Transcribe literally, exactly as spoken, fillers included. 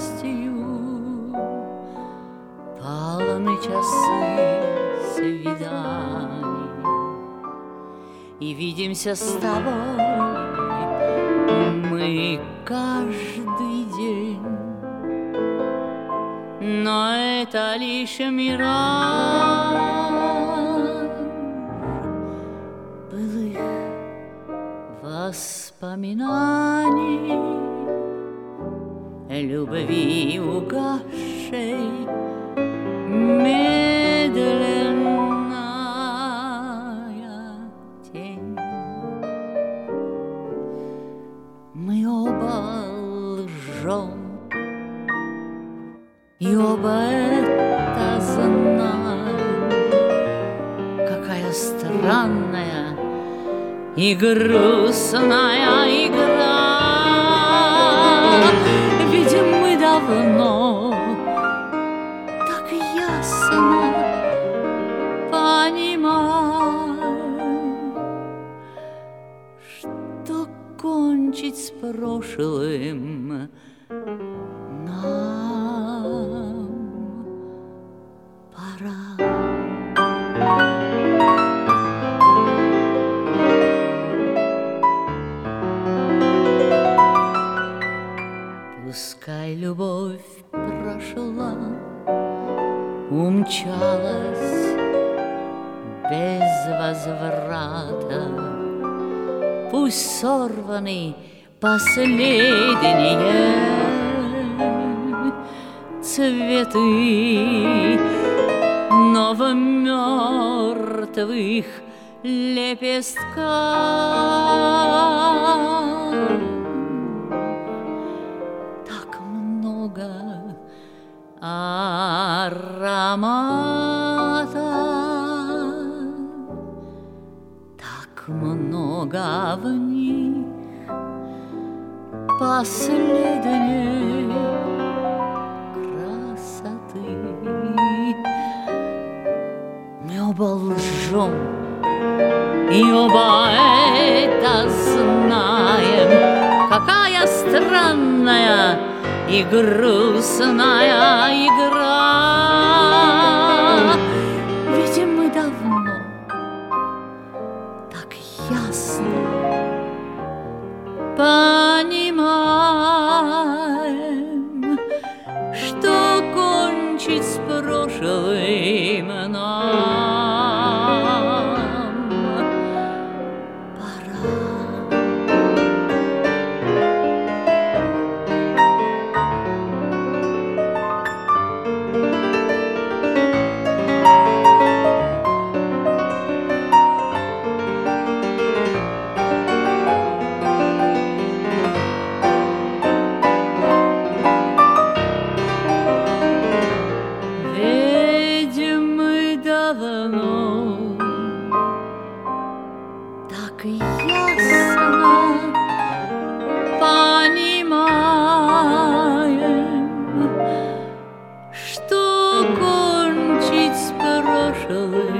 нежностью полны часы свиданий, и видимся с тобой мы каждый день. Но это лишь мираж былых воспоминаний, любви угасшей медленная тень. Мы оба лжем, и оба это знаем. Какая странная и грустная игра. Видим мы давно, так ясно понимаем, что кончить с прошлым нам пора. Пускай любовь прошла, умчалась без возврата, пусть сорваны последние цветы, но в мертвых лепестках так много аромата, так много в них последней красоты. Мы оба лжем, и оба это знаем. Какая странная и грустная игра. Видим мы давно, так ясно понимаем, что кончить с прошлым нам пора. Давно, так ясно понимаем, что кончить с прошлым